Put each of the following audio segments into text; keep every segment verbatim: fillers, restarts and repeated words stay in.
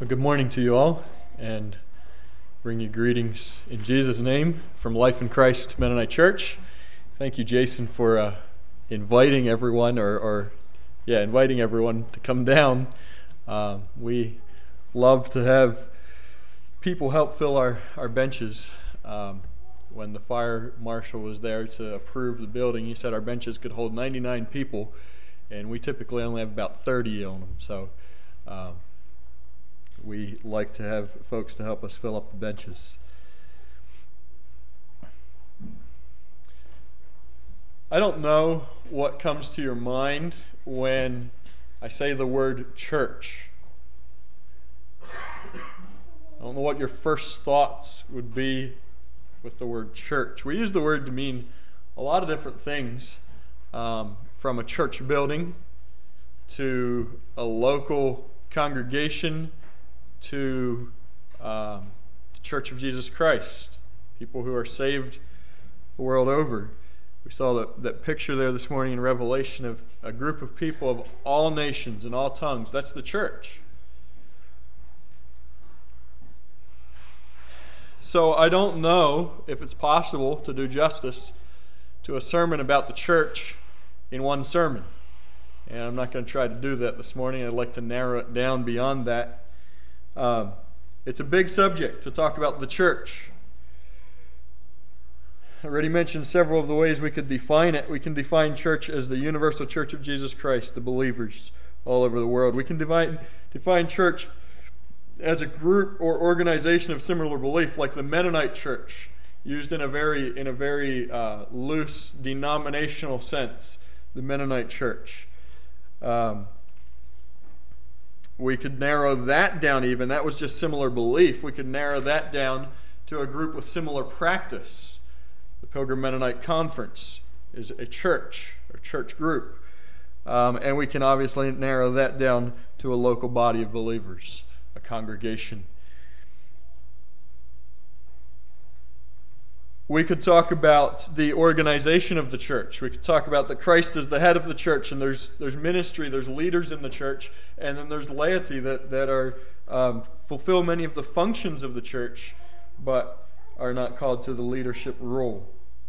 Well, good morning to you all, and bring you greetings in Jesus' name from Life in Christ Mennonite Church. Thank you, Jason, for uh, inviting everyone, or, or yeah, inviting everyone to come down. Um, we love to have people help fill our, our benches. Um, when the fire marshal was there to approve the building, he said our benches could hold ninety-nine people, and we typically only have about thirty on them. So um, we like to have folks to help us fill up the benches. I don't know what comes to your mind when I say the word church. I don't know what your first thoughts would be with the word church. We use the word to mean a lot of different things, um, from a church building to a local congregation to um, the Church of Jesus Christ, people who are saved the world over. We saw that, that picture there this morning in Revelation of a group of people of all nations and all tongues. That's the church. So I don't know if it's possible to do justice to a sermon about the church in one sermon. And I'm not going to try to do that this morning. I'd like to narrow it down beyond that. Um, it's a big subject to talk about the church. I already mentioned several of the ways we could define it. We can define church as the universal church of Jesus Christ, the believers all over the world. We can define, define church as a group or organization of similar belief, like the Mennonite church, used in a very in a very uh, loose denominational sense, the Mennonite church. Um, we could narrow that down even. That was just similar belief. We could narrow that down to a group with similar practice. The Pilgrim Mennonite Conference is a church, a church group. Um, and we can obviously narrow that down to a local body of believers, a congregation. We could talk about the organization of the church. We could talk about that Christ is the head of the church, and there's there's ministry, there's leaders in the church, and then there's laity that, that are um, fulfill many of the functions of the church, but are not called to the leadership role.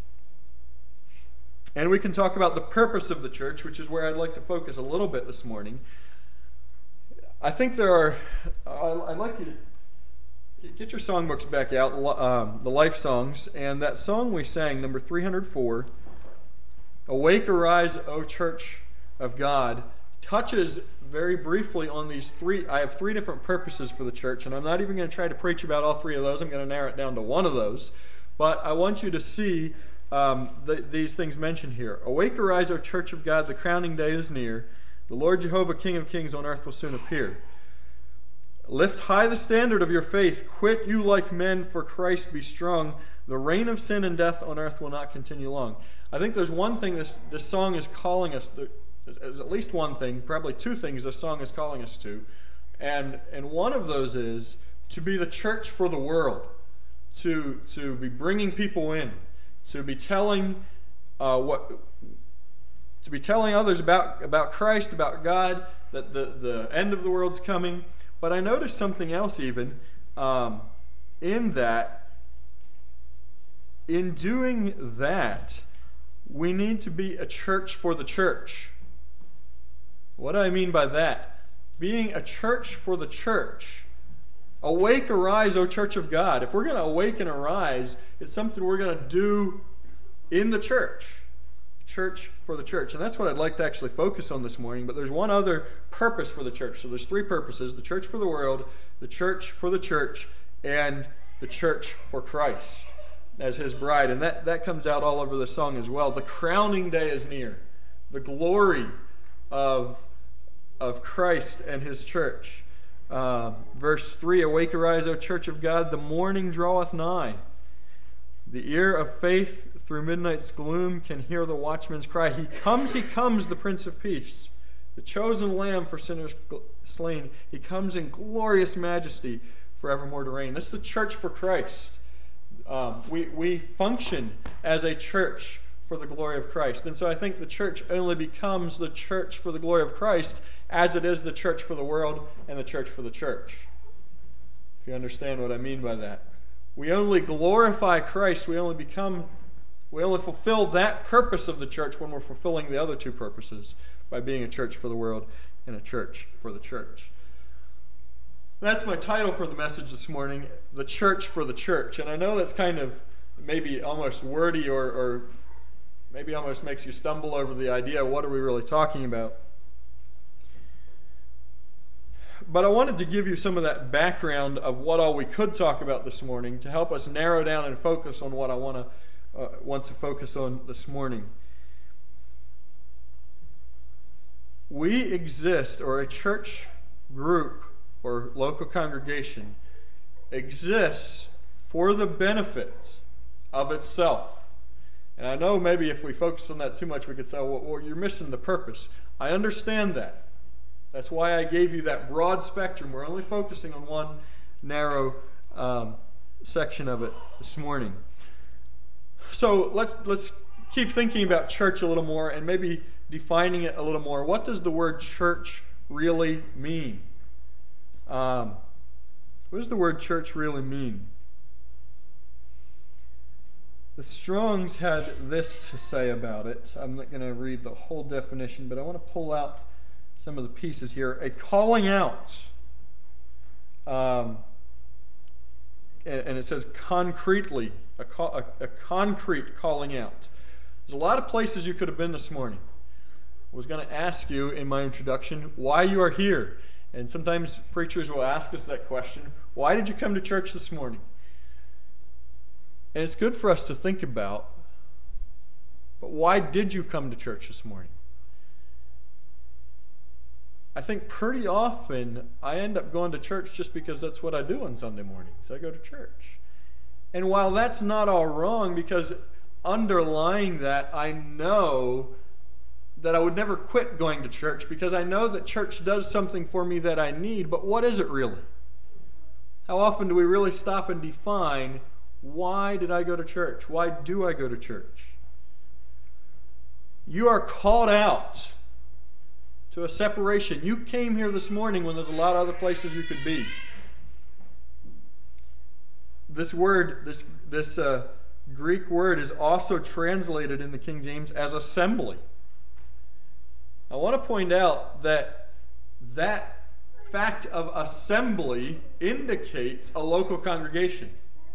And we can talk about the purpose of the church, which is where I'd like to focus a little bit this morning. I think there are, I'd like you to get your songbooks back out, um, the life songs, and that song we sang, number three hundred four, Awake, Arise, O Church of God, touches very briefly on these three. I have three different purposes for the church, and I'm not even going to try to preach about all three of those. I'm going to narrow it down to one of those. But I want you to see um, the, these things mentioned here. Awake, arise, O Church of God, the crowning day is near. The Lord Jehovah, King of kings on earth, will soon appear. Lift high the standard of your faith. Quit you like men, for Christ be strong. The reign of sin and death on earth will not continue long. I think there's one thing this, this song is calling us, there's at least one thing, probably two things this song is calling us to. And, and one of those is to be the church for the world, to, to be bringing people in, to be telling uh, what... to be telling others about, about Christ, about God, that the, the end of the world's coming. But I noticed something else even um, in that. In doing that, we need to be a church for the church. What do I mean by that? Being a church for the church. Awake, arise, O Church of God. If we're going to awake and arise, it's something we're going to do in the church. Church for the church. And that's what I'd like to actually focus on this morning. But there's one other purpose for the church. So there's three purposes: the church for the world, the church for the church, and the church for Christ as his bride. And that, that comes out all over the song as well. The crowning day is near. The glory of, of Christ and his church. Uh, verse three, Awake, arise, O Church of God, the morning draweth nigh. The ear of faith through midnight's gloom can hear the watchman's cry. He comes, he comes, the Prince of Peace, the chosen Lamb for sinners slain. He comes in glorious majesty forevermore to reign. This is the church for Christ. Um, we, we function as a church for the glory of Christ. And so I think the church only becomes the church for the glory of Christ as it is the church for the world and the church for the church. if you understand what I mean by that. We only glorify Christ, we only become, we only fulfill that purpose of the church when we're fulfilling the other two purposes by being a church for the world and a church for the church. That's my title for the message this morning, The Church for the Church. And I know that's kind of maybe almost wordy or, or maybe almost makes you stumble over the idea of what are we really talking about. But I wanted to give you some of that background of what all we could talk about this morning to help us narrow down and focus on what I want to uh, want to focus on this morning. We exist, or a church group or local congregation exists for the benefit of itself. And I know maybe if we focus on that too much, we could say, well, well, you're missing the purpose. I understand that. That's why I gave you that broad spectrum. We're only focusing on one narrow um, section of it this morning. So let's let's keep thinking about church a little more and maybe defining it a little more. What does the word church really mean? Um, what does the word church really mean? The Strong's had this to say about it. I'm not going to read the whole definition, but I want to pull out some of the pieces here. A calling out. Um, and, and it says concretely, a, a, a concrete calling out. There's a lot of places you could have been this morning. I was going to ask you in my introduction why you are here. And sometimes preachers will ask us that question, why did you come to church this morning? And it's good for us to think about, but why did you come to church this morning? I think pretty often I end up going to church just because that's what I do on Sunday mornings. I go to church. And while that's not all wrong, because underlying that, I know that I would never quit going to church because I know that church does something for me that I need, but what is it really? How often do we really stop and define, why did I go to church? Why do I go to church? You are called out to a separation. You came here this morning when there's a lot of other places you could be. This word, this, this uh, Greek word is also translated in the King James as assembly. I want to point out that that fact of assembly indicates a local congregation.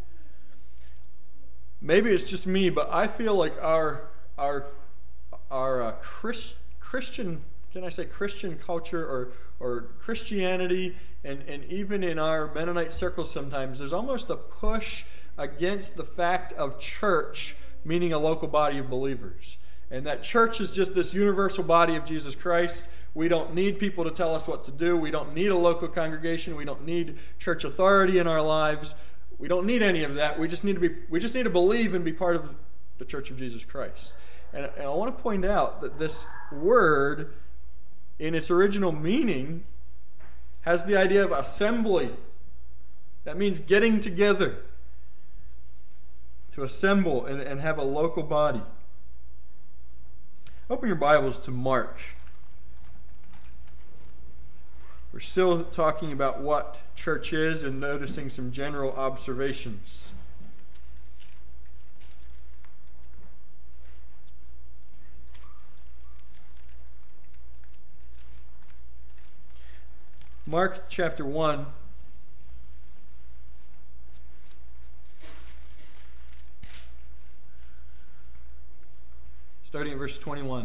Maybe it's just me, but I feel like our our our uh, Christ, Christian, can I say Christian culture or or Christianity, and, and even in our Mennonite circles sometimes, there's almost a push against the fact of church meaning a local body of believers. And that church is just this universal body of Jesus Christ. We don't need people to tell us what to do. We don't need a local congregation. We don't need church authority in our lives. We don't need any of that. We just need to be. We just need to believe and be part of the Church of Jesus Christ. And, and I want to point out that this word, in its original meaning, has the idea of assembly. That means getting together, to assemble and, and have a local body. Open your Bibles to Mark. We're still talking about what church is and noticing some general observations. Mark chapter one. Starting at verse twenty-one.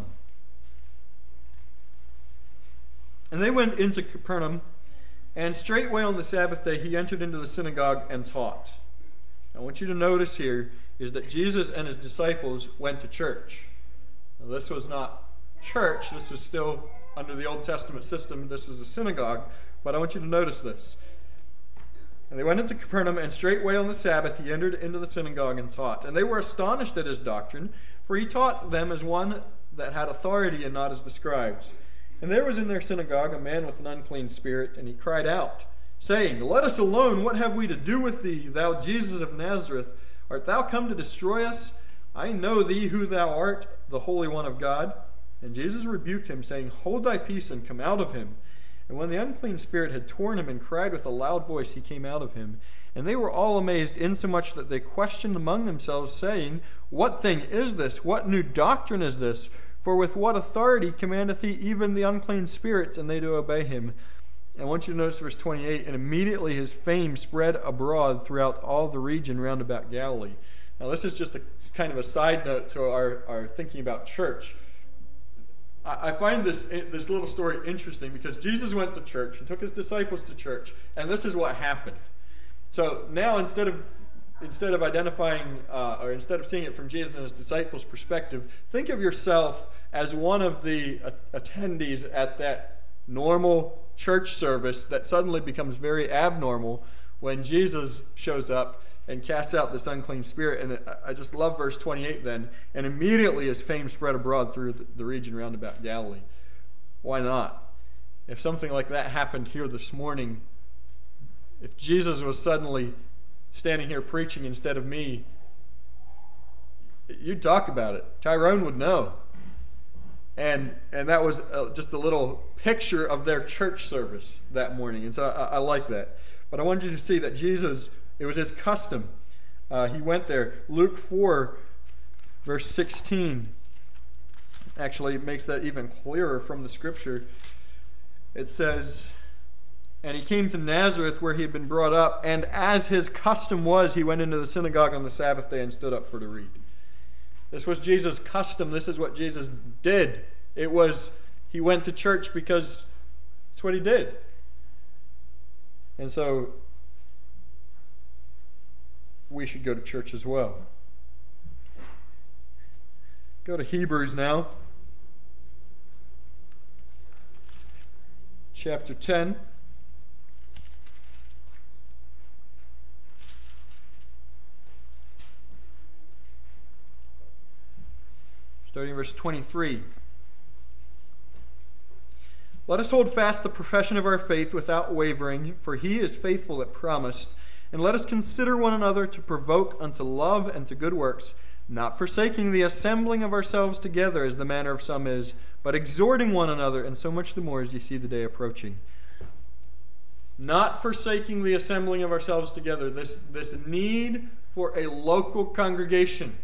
And they went into Capernaum, and straightway on the Sabbath day he entered into the synagogue and taught. I want you to notice here is that Jesus and his disciples went to church. Now, this was not church. This was still under the Old Testament system. This is a synagogue. But I want you to notice this. And they went into Capernaum, and straightway on the Sabbath he entered into the synagogue and taught. And they were astonished at his doctrine, for he taught them as one that had authority and not as the scribes. And there was in their synagogue a man with an unclean spirit, and he cried out, saying, Let us alone, what have we to do with thee, thou Jesus of Nazareth? Art thou come to destroy us? I know thee who thou art, the Holy One of God. And Jesus rebuked him, saying, Hold thy peace and come out of him. And when the unclean spirit had torn him and cried with a loud voice, he came out of him. And they were all amazed, insomuch that they questioned among themselves, saying, What thing is this? What new doctrine is this? For with what authority commandeth he even the unclean spirits, and they do obey him? And I want you to notice verse twenty-eight, and immediately his fame spread abroad throughout all the region round about Galilee. Now this is just a kind of a side note to our, our thinking about church. I find this this little story interesting because Jesus went to church and took his disciples to church, and this is what happened. So now instead of instead of identifying uh, or instead of seeing it from Jesus and his disciples' perspective, think of yourself as one of the attendees at that normal church service that suddenly becomes very abnormal when Jesus shows up and casts out this unclean spirit. And I just love verse twenty-eight then. And immediately his fame spread abroad through the region round about Galilee. Why not? If something like that happened here this morning, if Jesus was suddenly standing here preaching instead of me, you'd talk about it. Tyrone would know. And and that was uh, just a little picture of their church service that morning. And so I, I like that. But I wanted you to see that Jesus, it was his custom. Uh, he went there. Luke four, verse sixteen, actually makes that even clearer from the scripture. It says, And he came to Nazareth where he had been brought up, and as his custom was, he went into the synagogue on the Sabbath day and stood up for to read. This was Jesus' custom. This is what Jesus did. It was, he went to church because it's what he did. And so we should go to church as well. Go to Hebrews now. Chapter ten. Starting verse twenty-three. Let us hold fast the profession of our faith without wavering, for he is faithful that promised. And let us consider one another to provoke unto love and to good works, not forsaking the assembling of ourselves together as the manner of some is, but exhorting one another, and so much the more as ye see the day approaching. Not forsaking the assembling of ourselves together. This, this need for a local congregation.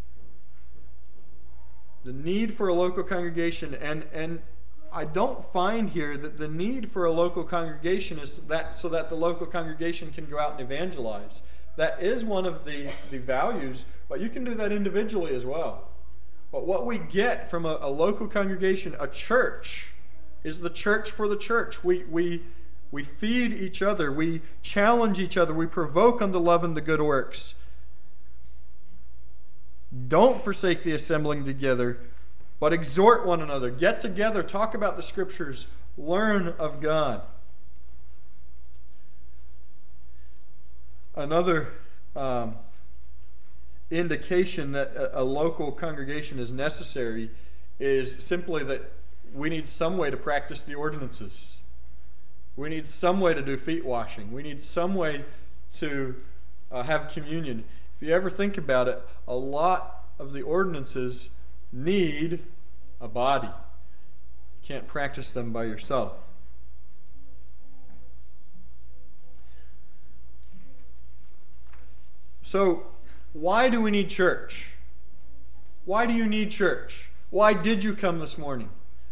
The need for a local congregation. And, and I don't find here that the need for a local congregation is that so that the local congregation can go out and evangelize. That is one of the, the values, but you can do that individually as well. But what we get from a, a local congregation, a church, is the church for the church. We, we, we feed each other. We challenge each other. We provoke unto love and to good works. Don't forsake the assembling together, but exhort one another. Get together. Talk about the scriptures. Learn of God. Another um, indication that a, a local congregation is necessary is simply that we need some way to practice the ordinances. We need some way to do feet washing. We need some way to uh, have communion. If you ever think about it, a lot of the ordinances need a body. You can't practice them by yourself. So, why do we need church? Why do you need church? Why did you come this morning?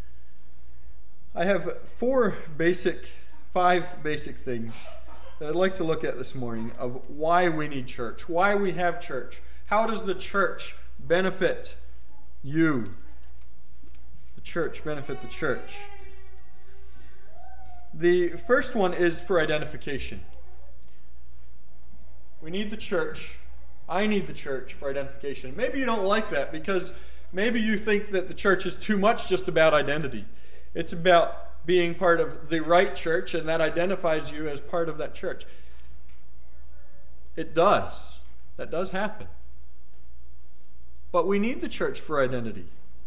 I have four basic, five basic things that I'd like to look at this morning of why we need church, why we have church. How does the church benefit you? The church benefit the church. The first one is for identification. We need the church. I need the church for identification. Maybe you don't like that because maybe you think that the church is too much just about identity. It's about being part of the right church, and that identifies you as part of that church. It does. That does happen. But we need the church for identity.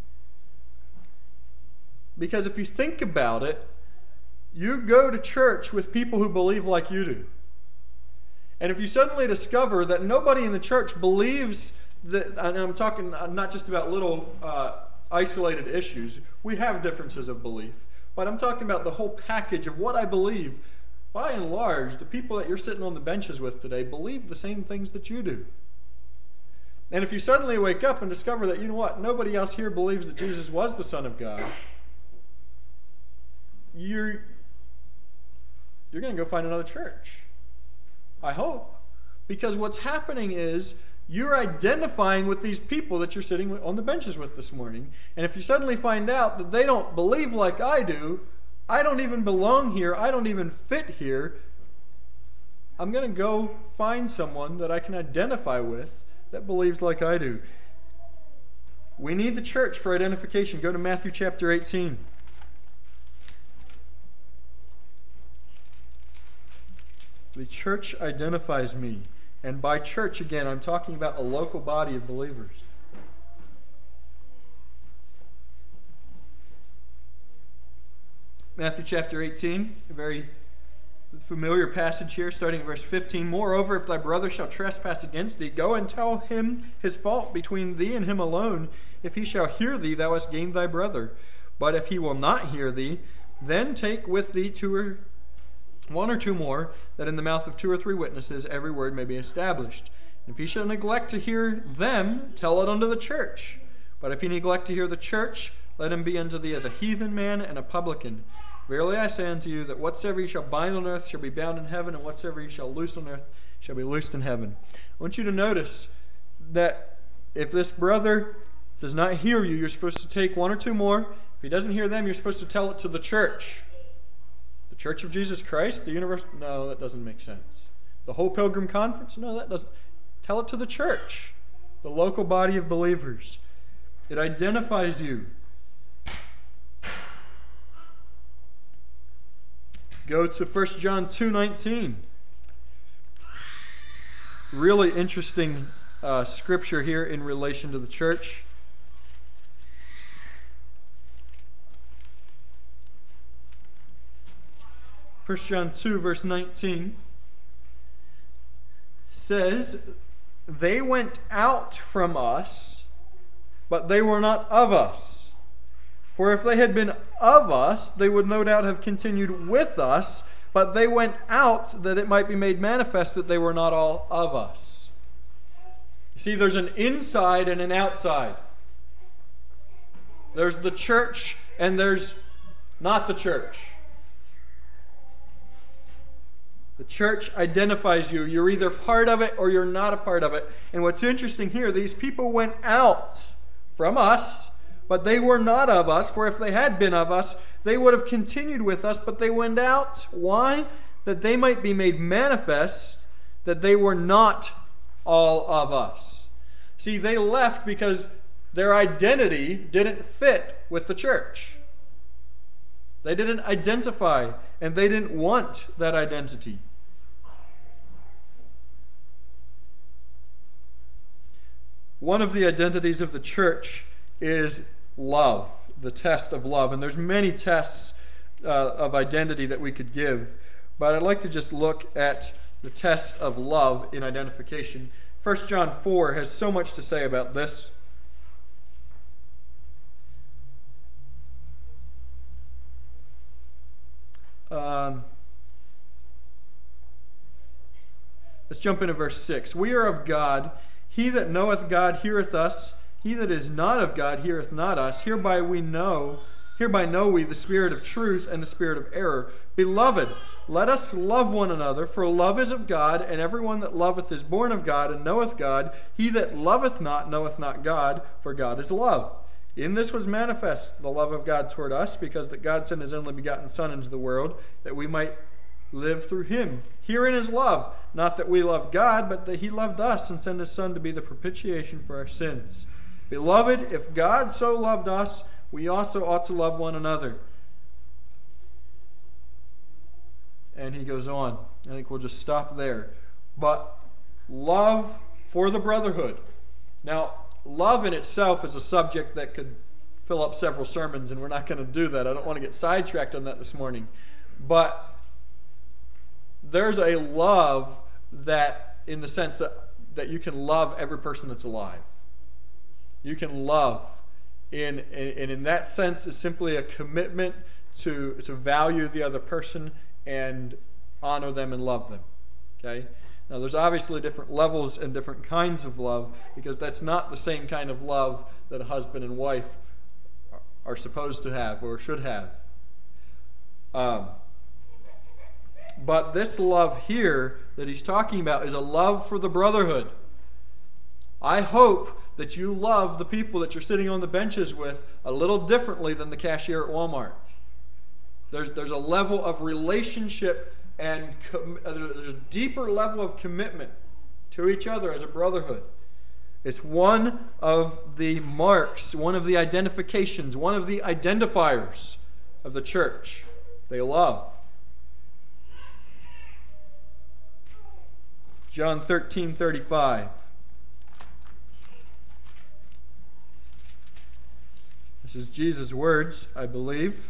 Because if you think about it, you go to church with people who believe like you do. And if you suddenly discover that nobody in the church believes that, and I'm talking not just about little uh, isolated issues, we have differences of belief. but I'm talking about the whole package of what I believe. By and large, the people that you're sitting on the benches with today believe the same things that you do. And if you suddenly wake up and discover that, you know what, nobody else here believes that Jesus was the Son of God, you're, you're going to go find another church. I hope. Because what's happening is you're identifying with these people that you're sitting on the benches with this morning. And if you suddenly find out that they don't believe like I do, I don't even belong here, I don't even fit here, I'm going to go find someone that I can identify with that believes like I do. We need the church for identification. Go to Matthew chapter eighteen. The church identifies me. And by church, again, I'm talking about a local body of believers. Matthew chapter eighteen, a very familiar passage here, starting at verse fifteen. Moreover, if thy brother shall trespass against thee, go and tell him his fault between thee and him alone. If he shall hear thee, thou hast gained thy brother. But if he will not hear thee, then take with thee two or one or two more, that in the mouth of two or three witnesses every word may be established. If he shall neglect to hear them, tell it unto the church. But if he neglect to hear the church, let him be unto thee as a heathen man and a publican. Verily I say unto you, that whatsoever ye shall bind on earth shall be bound in heaven, and whatsoever ye shall loose on earth shall be loosed in heaven. I want you to notice that if this brother does not hear you, you're supposed to take one or two more. If he doesn't hear them, you're supposed to tell it to the church. The Church of Jesus Christ? The universe? No, that doesn't make sense. The whole Pilgrim Conference? No, that doesn't. Tell it to the church, the local body of believers. It identifies you. Go to First John two nineteen. Really interesting uh, scripture here in relation to the church. First John two, verse nineteen says, they went out from us, but they were not of us. For if they had been of us, they would no doubt have continued with us, but they went out that it might be made manifest that they were not all of us. You see, there's an inside and an outside. There's the church and there's not the church. The church identifies you. You're either part of it or you're not a part of it. And what's interesting here, these people went out from us, but they were not of us. For if they had been of us, they would have continued with us, but they went out. Why? That they might be made manifest that they were not all of us. See, they left because their identity didn't fit with the church. They didn't identify, and they didn't want that identity. One of the identities of the church is love, the test of love. And there's many tests uh, of identity that we could give, but I'd like to just look at the test of love in identification. First John four has so much to say about this. Um, let's jump into verse six. We are of God. He that knoweth God heareth us. He that is not of God heareth not us. Hereby we know, hereby know we the spirit of truth and the spirit of error. Beloved, let us love one another, for love is of God, and everyone that loveth is born of God and knoweth God. He that loveth not knoweth not God, for God is love. In this was manifest the love of God toward us, because that God sent his only begotten Son into the world, that we might live through him. Herein is love, not that we love God, but that he loved us and sent his Son to be the propitiation for our sins. Beloved, if God so loved us, we also ought to love one another. And he goes on. I think we'll just stop there. But love for the brotherhood. Now, love in itself is a subject that could fill up several sermons, and we're not going to do that. I don't want to get sidetracked on that this morning. But there's a love that, in the sense that, that you can love every person that's alive. You can love. In, and in that sense, it's simply a commitment to, to value the other person and honor them and love them. Okay? Now, there's obviously different levels and different kinds of love, because that's not the same kind of love that a husband and wife are supposed to have or should have. Um, but this love here that he's talking about is a love for the brotherhood. I hope that you love the people that you're sitting on the benches with a little differently than the cashier at Walmart. There's, there's a level of relationship and com- there's a deeper level of commitment to each other as a brotherhood. It's one of the marks, one of the identifications, one of the identifiers of the church. They love. John thirteen thirty-five. This is Jesus' words, I believe.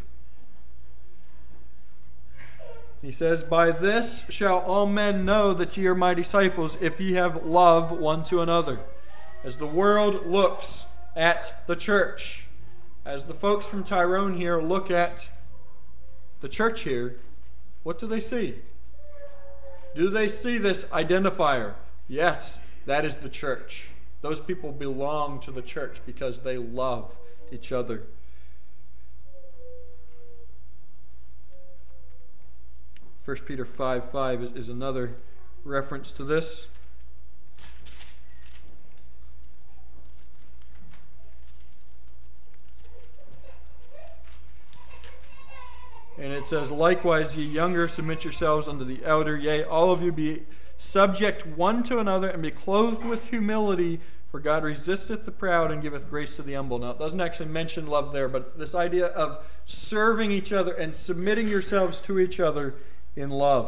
He says, "By this shall all men know that ye are my disciples, if ye have love one to another." As the world looks at the church, as the folks from Tyrone here look at the church here, what do they see? Do they see this identifier? Yes, that is the church. Those people belong to the church because they love each other. First Peter five five is another reference to this. And it says, "Likewise, ye younger, submit yourselves unto the elder. Yea, all of you be subject one to another, and be clothed with humility. For God resisteth the proud, and giveth grace to the humble." Now, it doesn't actually mention love there, but this idea of serving each other and submitting yourselves to each other in love.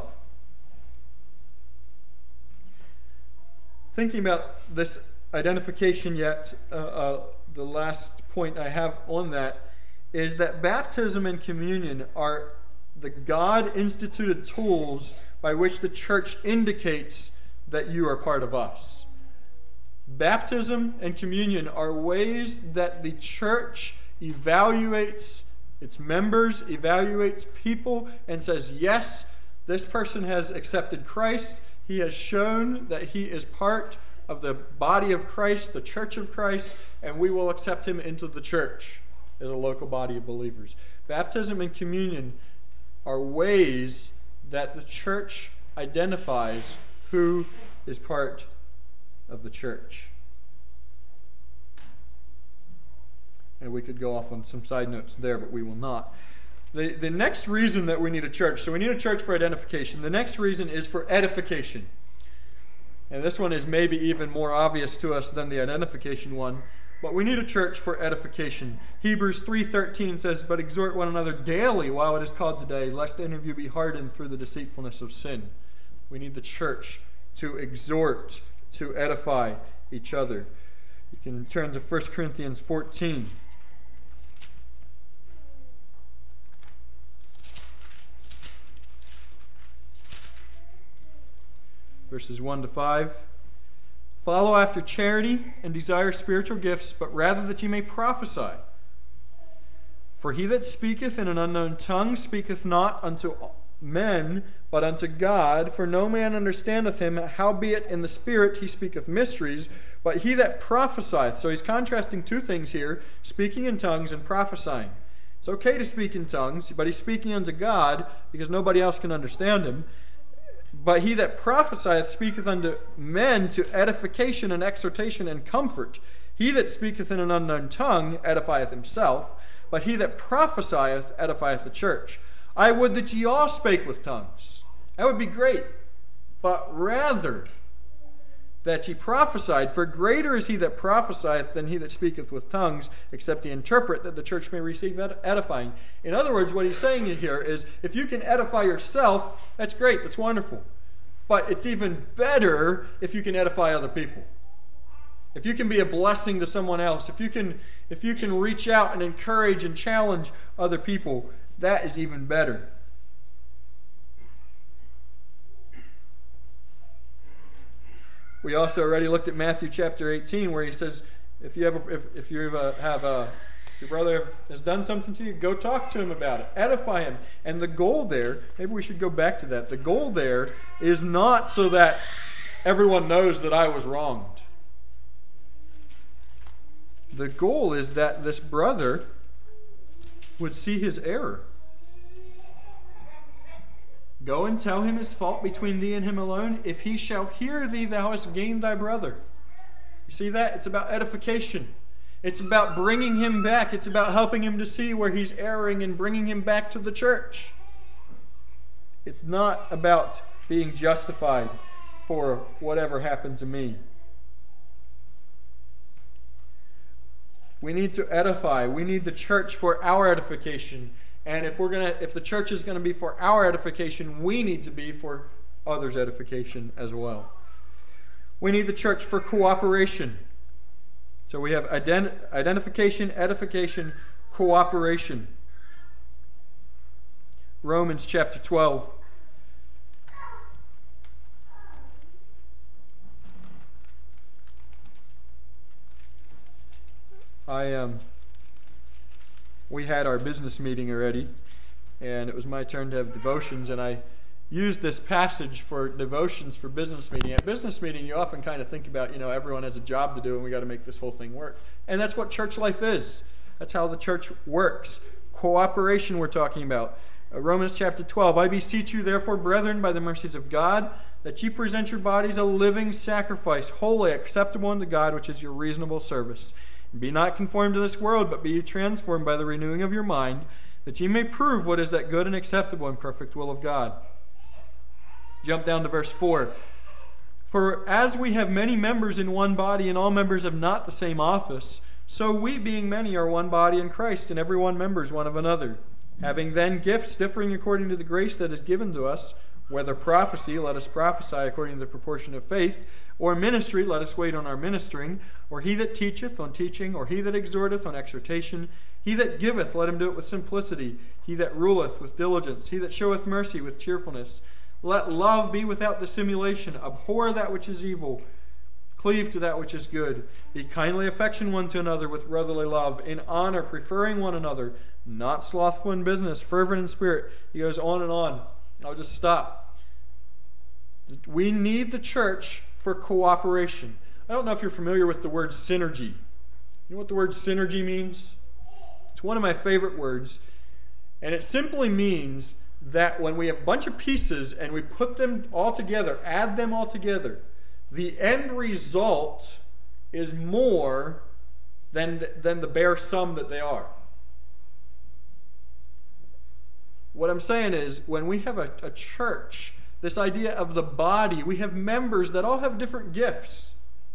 Thinking about this identification yet, uh, uh, the last point I have on that is that baptism and communion are the God-instituted tools by which the church indicates that you are part of us. Baptism and communion are ways that the church evaluates its members, evaluates people, and says, yes, this person has accepted Christ. He has shown that he is part of the body of Christ, the church of Christ, and we will accept him into the church as a local body of believers. Baptism and communion are ways that the church identifies who is part of the church. And we could go off on some side notes there, but we will not. The, the next reason that we need a church, so we need a church for identification. The next reason is for edification. And this one is maybe even more obvious to us than the identification one. But we need a church for edification. Hebrews three thirteen says, "But exhort one another daily while it is called today, lest any of you be hardened through the deceitfulness of sin." We need the church to exhort, to edify each other. You can turn to First Corinthians fourteen. Verses one to five. "Follow after charity and desire spiritual gifts, but rather that ye may prophesy. For he that speaketh in an unknown tongue speaketh not unto men, but unto God. For no man understandeth him, howbeit in the Spirit he speaketh mysteries. But he that prophesieth," so he's contrasting two things here, speaking in tongues and prophesying. It's okay to speak in tongues, but he's speaking unto God because nobody else can understand him. "But he that prophesieth speaketh unto men to edification and exhortation and comfort. He that speaketh in an unknown tongue edifieth himself, but he that prophesieth edifieth the church. I would that ye all spake with tongues." That would be great. "But rather that ye prophesied, for greater is he that prophesieth than he that speaketh with tongues, except he interpret, that the church may receive edifying." In other words, what he's saying here is, if you can edify yourself, that's great, that's wonderful. But it's even better if you can edify other people. If you can be a blessing to someone else, if you can, if you can reach out and encourage and challenge other people, that is even better. We also already looked at Matthew chapter eighteen, where he says, if you have a, if, if you have a, have a If your brother has done something to you, go talk to him about it. Edify him. And the goal there, maybe we should go back to that. The goal there is not so that everyone knows that I was wronged. The goal is that this brother would see his error. Go and tell him his fault between thee and him alone. If he shall hear thee, thou hast gained thy brother. You see that? It's about edification. It's about bringing him back. It's about helping him to see where he's erring and bringing him back to the church. It's not about being justified for whatever happened to me. We need to edify. We need the church for our edification. And if we're gonna, if the church is going to be for our edification, we need to be for others' edification as well. We need the church for cooperation. So we have ident- identification, edification, cooperation. Romans chapter twelve. I um, we had our business meeting already, and it was my turn to have devotions, and I used this passage for devotions for business meeting. At business meeting, you often kind of think about, you know, everyone has a job to do, and we got to make this whole thing work. And that's what church life is. That's how the church works. Cooperation we're talking about. Uh, Romans chapter twelve. I beseech you, therefore, brethren, by the mercies of God, that ye present your bodies a living sacrifice, holy, acceptable unto God, which is your reasonable service. Be not conformed to this world, but be ye transformed by the renewing of your mind, that ye may prove what is that good and acceptable and perfect will of God. Jump down to verse four. For as we have many members in one body, and all members have not the same office, so we, being many, are one body in Christ, and every one members one of another. Having then gifts differing according to the grace that is given to us, whether prophecy, let us prophesy according to the proportion of faith, or ministry, let us wait on our ministering, or he that teacheth on teaching, or he that exhorteth on exhortation, he that giveth, let him do it with simplicity, he that ruleth with diligence, he that showeth mercy with cheerfulness. Let love be without dissimulation, abhor that which is evil, cleave to that which is good. Be kindly affection one to another with brotherly love, in honor preferring one another, not slothful in business, fervent in spirit. He goes on and on. I'll just stop. We need the church for cooperation. I don't know if you're familiar with the word synergy. You know what the word synergy means? It's one of my favorite words. And it simply means that when we have a bunch of pieces and we put them all together, add them all together, the end result is more than the, than the bare sum that they are. What I'm saying is, when we have a, a church, this idea of the body, we have members that all have different gifts.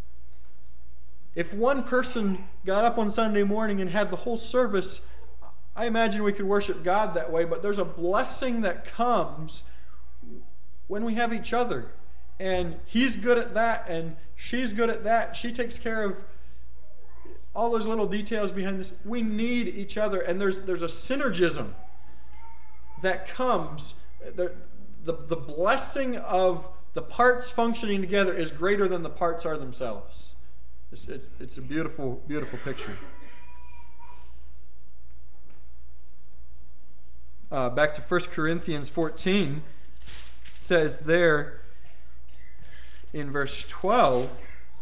If one person got up on Sunday morning and had the whole service, I imagine we could worship God that way, but there's a blessing that comes when we have each other. And he's good at that, and she's good at that. She takes care of all those little details behind this. We need each other, and there's there's a synergism that comes. The, the, the blessing of the parts functioning together is greater than the parts are themselves. It's, it's, it's a beautiful, beautiful picture. Uh, back to First Corinthians fourteen, it says there in verse twelve,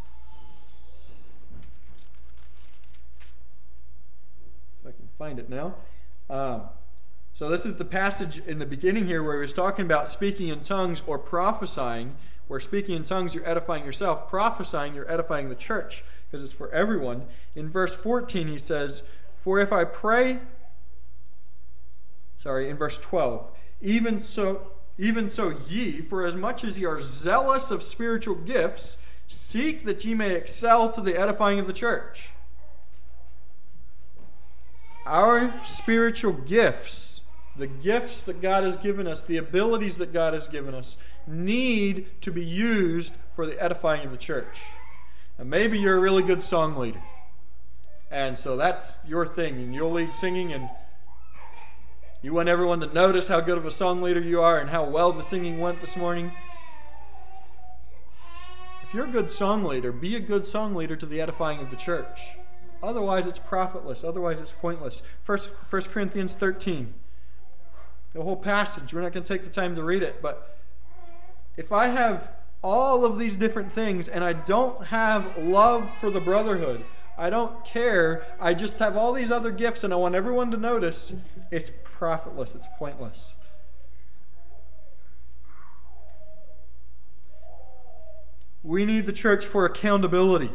if I can find it now. Uh, so this is the passage in the beginning here where he was talking about speaking in tongues or prophesying. Where speaking in tongues, you're edifying yourself. Prophesying, you're edifying the church, because it's for everyone. In verse fourteen, he says, For if I pray... Sorry, in verse twelve. Even so, even so ye, for as much as ye are zealous of spiritual gifts, seek that ye may excel to the edifying of the church. Our spiritual gifts, the gifts that God has given us, the abilities that God has given us, need to be used for the edifying of the church. And maybe you're a really good song leader, and so that's your thing, and you'll lead singing, and you want everyone to notice how good of a song leader you are and how well the singing went this morning. If you're a good song leader, be a good song leader to the edifying of the church. Otherwise, it's profitless. Otherwise, it's pointless. First, First Corinthians thirteen. The whole passage. We're not going to take the time to read it. But if I have all of these different things and I don't have love for the brotherhood, I don't care, I just have all these other gifts and I want everyone to notice, it's profitless. It's pointless. We need the church for accountability.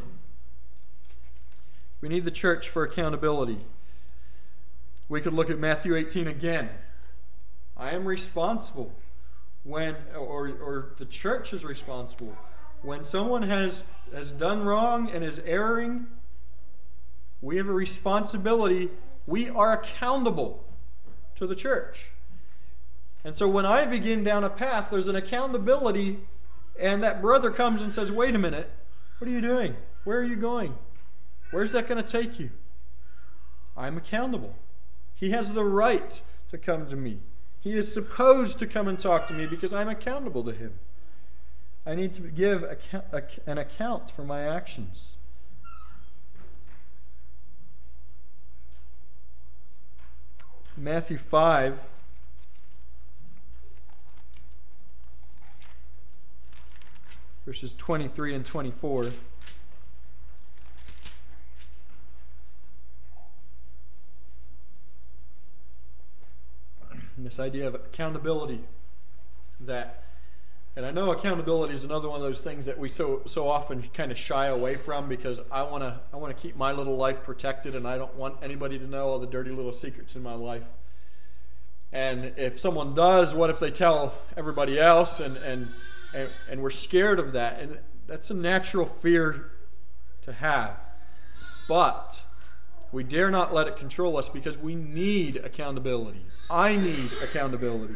We need the church for accountability. We could look at Matthew eighteen again. I am responsible when, or, or the church is responsible. When someone has, has done wrong and is erring, we have a responsibility. We are accountable to the church. And so when I begin down a path, there's an accountability, and that brother comes and says, wait a minute, what are you doing? Where are you going? Where's that going to take you? I'm accountable. He has the right to come to me. He is supposed to come and talk to me because I'm accountable to him. I need to give an account for my actions. Matthew five, verses twenty-three and twenty-four. And this idea of accountability, that, and I know accountability is another one of those things that we so so often kind of shy away from because I want to I want to keep my little life protected and I don't want anybody to know all the dirty little secrets in my life. And if someone does, what if they tell everybody else? And and and, and we're scared of that, and that's a natural fear to have. But we dare not let it control us because we need accountability. I need accountability.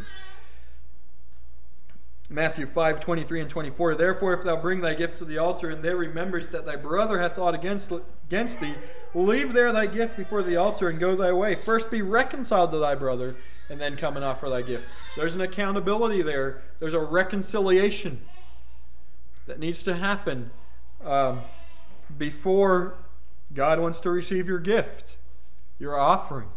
Matthew five, twenty-three and twenty-four. Therefore, if thou bring thy gift to the altar, and there rememberest that thy brother hath aught against, against thee, leave there thy gift before the altar, and go thy way. First be reconciled to thy brother, and then come and offer thy gift. There's an accountability there. There's a reconciliation that needs to happen um, before God wants to receive your gift, your offering.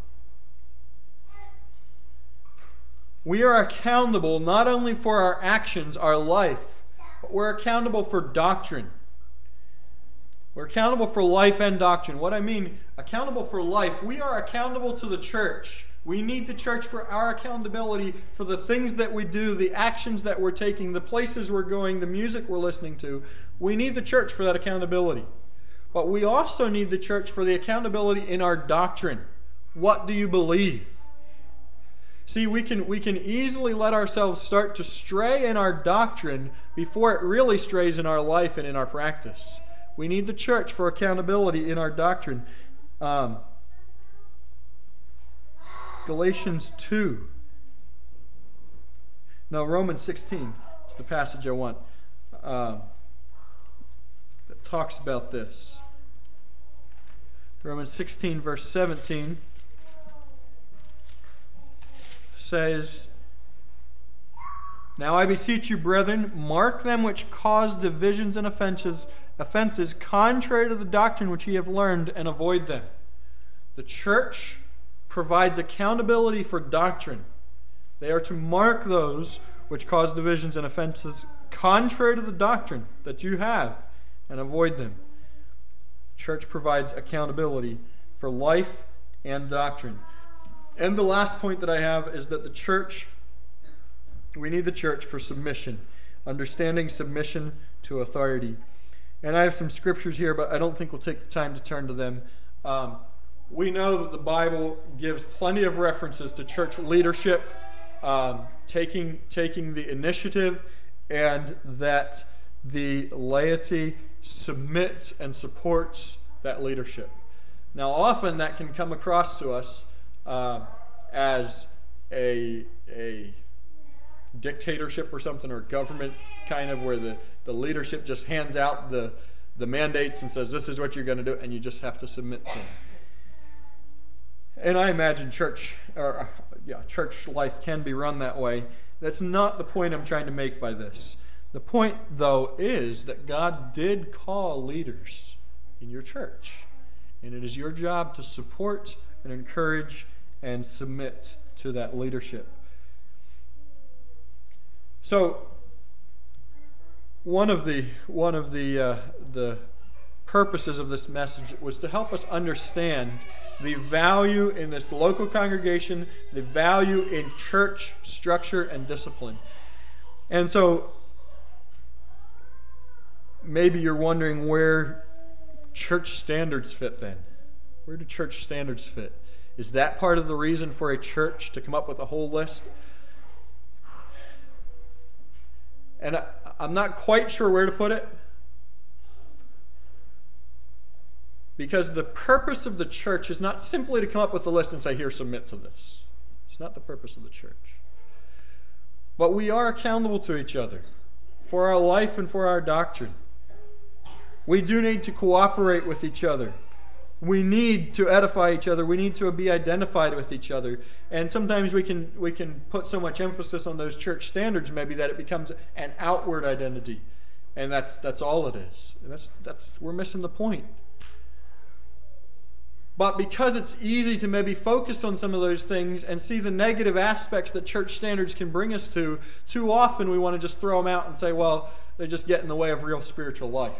We are accountable not only for our actions, our life, but we're accountable for doctrine. We're accountable for life and doctrine. What I mean, accountable for life, we are accountable to the church. We need the church for our accountability for the things that we do, the actions that we're taking, the places we're going, the music we're listening to. We need the church for that accountability. But we also need the church for the accountability in our doctrine. What do you believe? See, we can we can easily let ourselves start to stray in our doctrine before it really strays in our life and in our practice. We need the church for accountability in our doctrine. Um, Galatians two. No, Romans sixteen. It's the passage I want. Um, that talks about this. Romans sixteen, verse seventeen says, Now I beseech you, brethren, mark them which cause divisions and offenses, offenses contrary to the doctrine which ye have learned, and avoid them. The church provides accountability for doctrine. They are to mark those which cause divisions and offenses contrary to the doctrine that you have, and avoid them. Church provides accountability for life and doctrine. And the last point that I have is that the church, we need the church for submission, understanding submission to authority. And I have some scriptures here, but I don't think we'll take the time to turn to them. Um, we know that the Bible gives plenty of references to church leadership, um, taking, taking the initiative, and that the laity submits and supports that leadership. Now, often that can come across to us uh, as a, a dictatorship or something, or government kind of, where the, the leadership just hands out the, the mandates and says, this is what you're going to do, and you just have to submit to them. And I imagine church, or yeah, church life can be run that way. That's not the point I'm trying to make by this. The point, though, is that God did call leaders in your church. And it is your job to support and encourage and submit to that leadership. So, one of the one of the uh, the purposes of this message was to help us understand the value in this local congregation, the value in church structure and discipline. And so, maybe you're wondering where church standards fit then. Where do church standards fit? Is that part of the reason for a church to come up with a whole list? And I, I'm not quite sure where to put it. Because the purpose of the church is not simply to come up with a list and say, here, submit to this. It's not the purpose of the church. But we are accountable to each other for our life and for our doctrine. We do need to cooperate with each other. We need to edify each other. We need to be identified with each other. And sometimes we can we can put so much emphasis on those church standards maybe that it becomes an outward identity. And that's that's all it is. That's that's we're missing the point. But because it's easy to maybe focus on some of those things and see the negative aspects that church standards can bring us to, too often we want to just throw them out and say, well, they just get in the way of real spiritual life.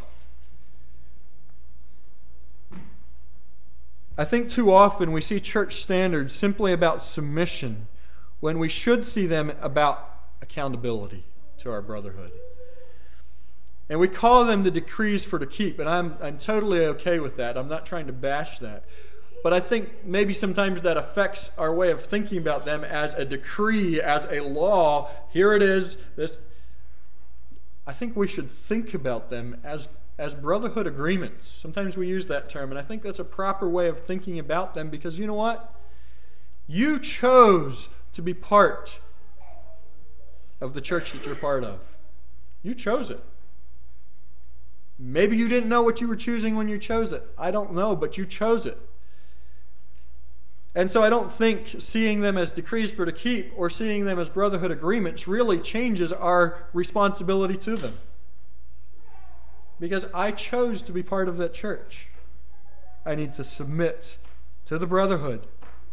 I think too often we see church standards simply about submission when we should see them about accountability to our brotherhood. And we call them the decrees for to keep, and I'm I'm totally okay with that. I'm not trying to bash that. But I think maybe sometimes that affects our way of thinking about them as a decree, as a law. Here it is. This. I think we should think about them as, as brotherhood agreements. Sometimes we use that term, and I think that's a proper way of thinking about them because you know what? You chose to be part of the church that you're part of. You chose it. Maybe you didn't know what you were choosing when you chose it. I don't know, but you chose it. And so I don't think seeing them as decrees for to keep or seeing them as brotherhood agreements really changes our responsibility to them. Because I chose to be part of that church. I need to submit to the brotherhood.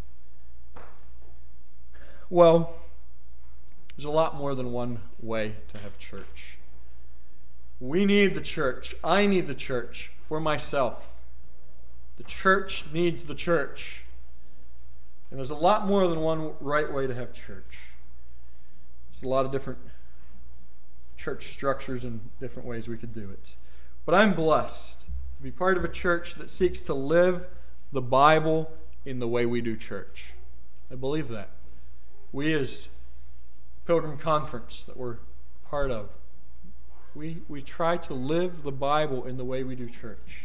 Well, there's a lot more than one way to have church. We need the church. I need the church for myself. The church needs the church. And there's a lot more than one right way to have church. There's a lot of different church structures and different ways we could do it. But I'm blessed to be part of a church that seeks to live the Bible in the way we do church. I believe that. We as Pilgrim Conference that we're part of, we, we try to live the Bible in the way we do church.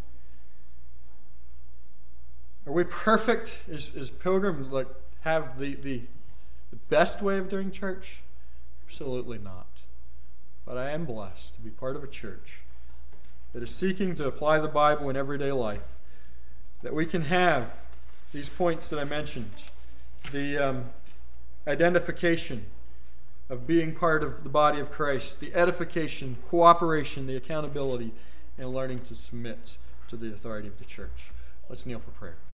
Are we perfect? Is, is Pilgrim like have the, the, the best way of doing church? Absolutely not. But I am blessed to be part of a church that is seeking to apply the Bible in everyday life. That we can have these points that I mentioned. The um, identification of being part of the body of Christ. The edification, cooperation, the accountability, and learning to submit to the authority of the church. Let's kneel for prayer.